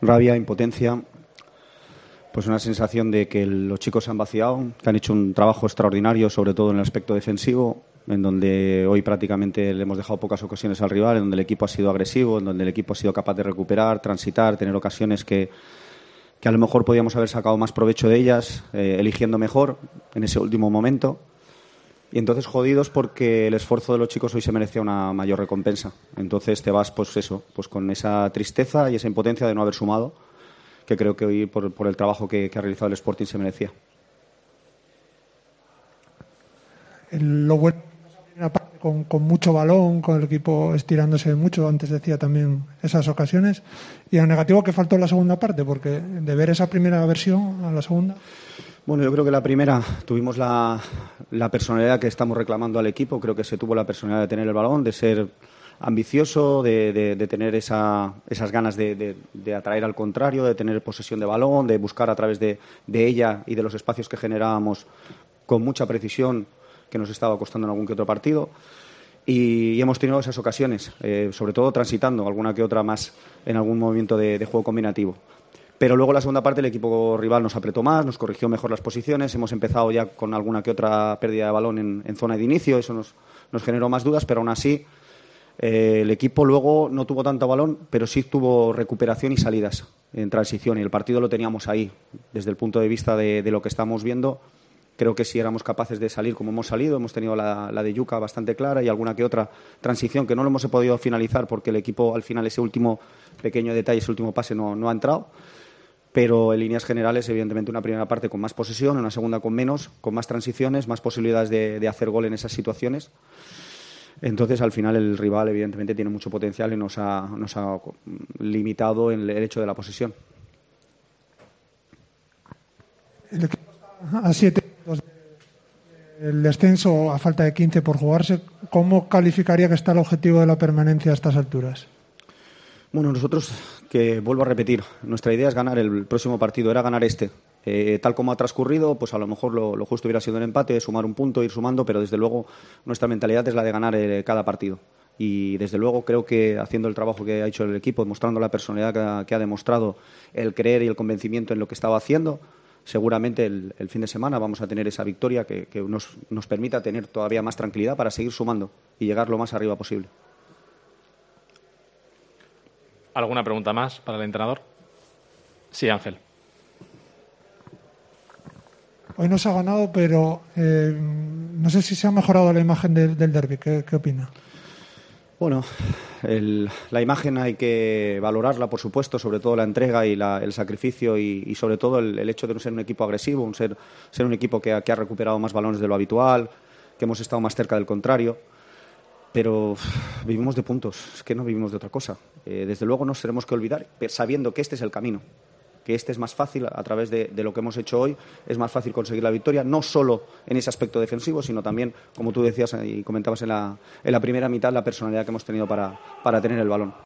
Rabia, impotencia, pues una sensación de que los chicos se han vaciado, que han hecho un trabajo extraordinario, sobre todo en el aspecto defensivo, en donde hoy prácticamente le hemos dejado pocas ocasiones al rival, en donde el equipo ha sido agresivo, en donde el equipo ha sido capaz de recuperar, transitar, tener ocasiones que a lo mejor podíamos haber sacado más provecho de ellas, eligiendo mejor en ese último momento. Y entonces jodidos porque el esfuerzo de los chicos hoy se merecía una mayor recompensa. Entonces te vas, pues eso, pues con esa tristeza y esa impotencia de no haber sumado, que creo que hoy por el trabajo que ha realizado el Sporting se merecía. Lo bueno es la primera parte con mucho balón, con el equipo estirándose mucho, antes decía también esas ocasiones, y lo negativo que faltó en la segunda parte, porque de ver esa primera versión a la segunda. Bueno, yo creo que la primera tuvimos la personalidad que estamos reclamando al equipo. Creo que se tuvo la personalidad de tener el balón, de ser ambicioso, de tener esas ganas de atraer al contrario, de tener posesión de balón, de buscar a través de ella y de los espacios que generábamos con mucha precisión, que nos estaba costando en algún que otro partido. Y hemos tenido esas ocasiones, sobre todo transitando, alguna que otra más en algún movimiento de juego combinativo. Pero luego en la segunda parte el equipo rival nos apretó más, nos corrigió mejor las posiciones, hemos empezado ya con alguna que otra pérdida de balón en zona de inicio, eso nos generó más dudas, pero aún así el equipo luego no tuvo tanto balón, pero sí tuvo recuperación y salidas en transición, y el partido lo teníamos ahí. Desde el punto de vista de lo que estamos viendo, creo que si éramos capaces de salir como hemos salido, hemos tenido la de Yuka bastante clara y alguna que otra transición que no lo hemos podido finalizar porque el equipo al final ese último pequeño detalle, ese último pase no ha entrado. Pero en líneas generales, evidentemente, una primera parte con más posesión, una segunda con menos, con más transiciones, más posibilidades de hacer gol en esas situaciones. Entonces, al final, el rival, evidentemente, tiene mucho potencial y nos ha limitado en el hecho de la posesión. El equipo está a 7 puntos del descenso, a falta de 15 por jugarse. ¿Cómo calificaría que está el objetivo de la permanencia a estas alturas? Bueno, nosotros, que vuelvo a repetir, nuestra idea es ganar el próximo partido, era ganar este. Tal como ha transcurrido, pues a lo mejor lo justo hubiera sido un empate, sumar un punto, ir sumando, pero desde luego nuestra mentalidad es la de ganar cada partido. Y desde luego creo que haciendo el trabajo que ha hecho el equipo, mostrando la personalidad que ha demostrado, el creer y el convencimiento en lo que estaba haciendo, seguramente el fin de semana vamos a tener esa victoria que nos permita tener todavía más tranquilidad para seguir sumando y llegar lo más arriba posible. ¿Alguna pregunta más para el entrenador? Sí, Ángel. Hoy no se ha ganado, pero no sé si se ha mejorado la imagen del derbi. ¿Qué opina? Bueno, la imagen hay que valorarla, por supuesto, sobre todo la entrega y el sacrificio y sobre todo el hecho de no ser un equipo agresivo, ser un equipo que ha recuperado más balones de lo habitual, que hemos estado más cerca del contrario. Pero vivimos de puntos, es que no vivimos de otra cosa. Desde luego nos tenemos que olvidar, sabiendo que este es el camino, que este es más fácil a través de lo que hemos hecho hoy, es más fácil conseguir la victoria, no solo en ese aspecto defensivo, sino también, como tú decías y comentabas en la primera mitad, la personalidad que hemos tenido para tener el balón.